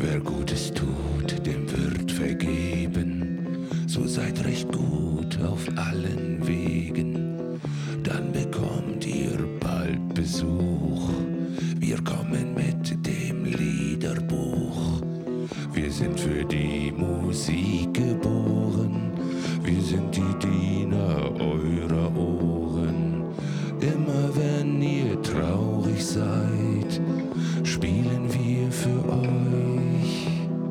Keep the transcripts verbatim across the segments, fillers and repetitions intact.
Wer Gutes tut, dem wird vergeben, so seid recht gut auf allen Wegen, dann bekommt ihr bald Besuch. Wir kommen mit dem Liederbuch, wir sind für die Musik geboren, wir sind die Diener eurer Ohren. Immer wenn ihr traurig seid, spielen wir für euch.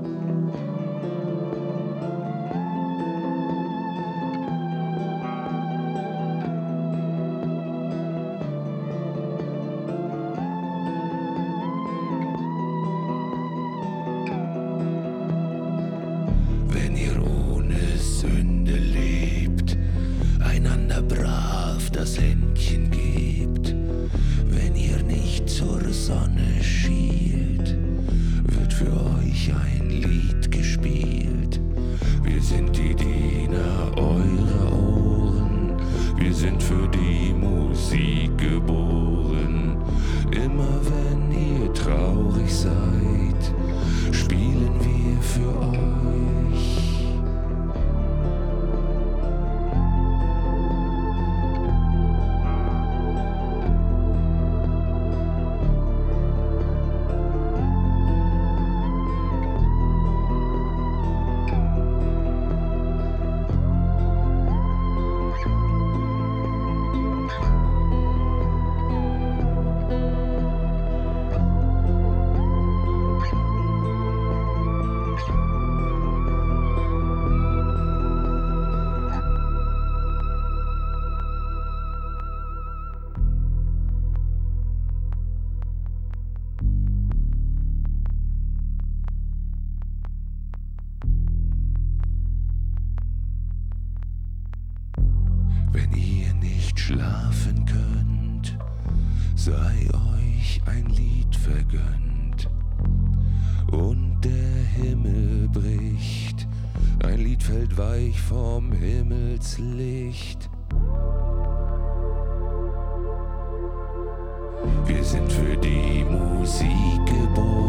Wenn ihr ohne Sünde lebt, einander brav das Händchen gebt, wenn ihr nicht zur Sonne schielt, wird für euch ein Lied gespielt. Wir sind die Diener eurer Ohren, wir sind für die Musik geboren. Immer wenn ihr traurig seid, spielen wir für euch. Wenn ihr nicht schlafen könnt, sei euch ein Lied vergönnt. Und der Himmel bricht, ein Lied fällt weich vom Himmelslicht. Wir sind für die Musik geboren.